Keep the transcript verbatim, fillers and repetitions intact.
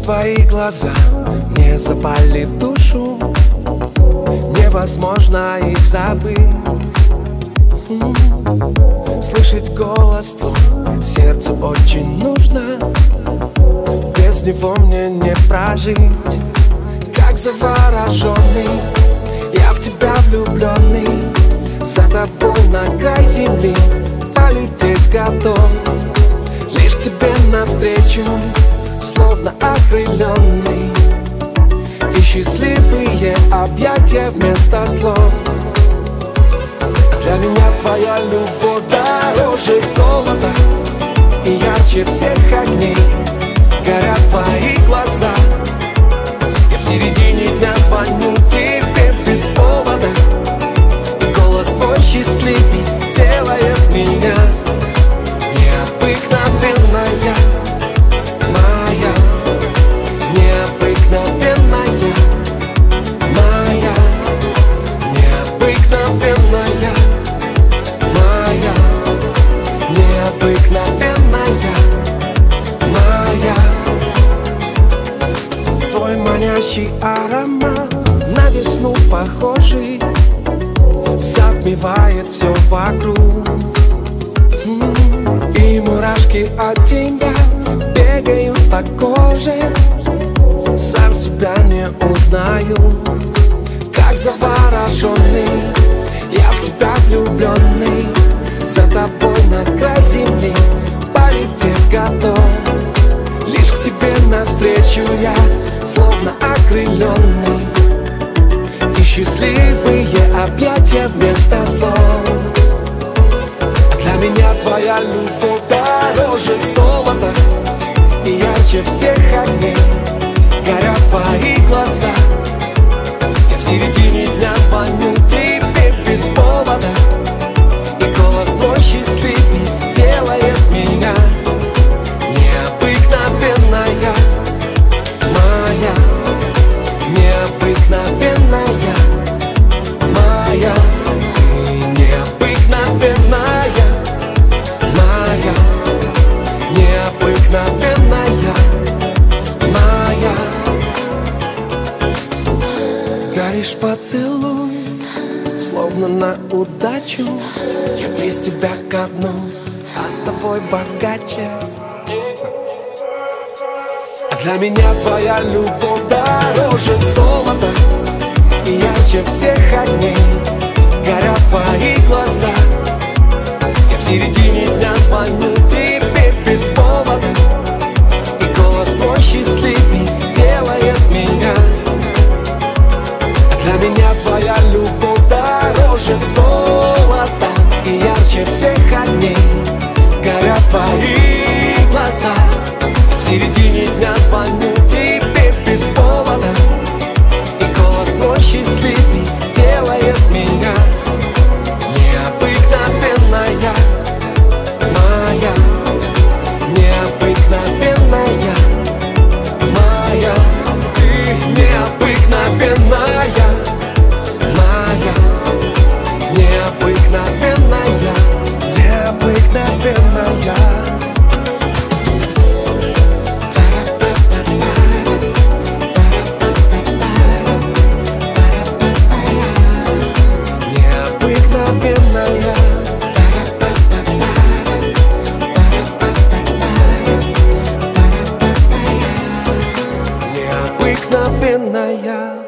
твои глаза мне запали в душу, невозможно их забыть. Слышать голос твой сердцу очень нужно, без него мне не прожить. Как завороженный, я в тебя влюбленный, за тобой на край земли полететь готов. Лишь тебе навстречу, словно окрыленный, и счастливые объятия вместо слов. Для меня твоя любовь дороже золота и ярче всех огней. Горят твои глаза, я в середине дня звоню тебе без повода, и голос твой счастливый делает меня необыкновенная, моя, необыкновенная, моя, необыкновенная, моя, необыкновенная, моя. Твой манящий аромат, на весну похожий, затмевает все вокруг. И мурашки от тебя бегают по коже, сам себя не узнаю. Как завороженный, я в тебя влюбленный, за тобой на край земли полететь готов. Лишь к тебе навстречу я, словно окрыленный, и счастливые объятия вместо слов. Для меня твоя любовь дороже золота и ярче всех огней. Горят твои глаза, я в середине дня звоню тебе без повода, и голос твой счастливый делает меня необыкновенная, моя, необыкновенная, моя, ты необыкновенная, моя, необыкновенная, моя. Горишь поцелуй, словно на удачу, я близ тебя ко дну, а с тобой богаче. Для меня твоя любовь дороже золота и ярче всех огней. Горят твои глаза, я в середине дня звоню тебе без повода, и голос твой счастливый делает меня. Для меня твоя любовь дороже золота и ярче всех огней. Горят твои глаза, в середине дня звоню тебе без повода, и голос твой счастливый делает меня необыкновенная, моя, необыкновенная, моя, ты необыкновенная, моя, необыкновенная, необыкновенная. Необыкновенная.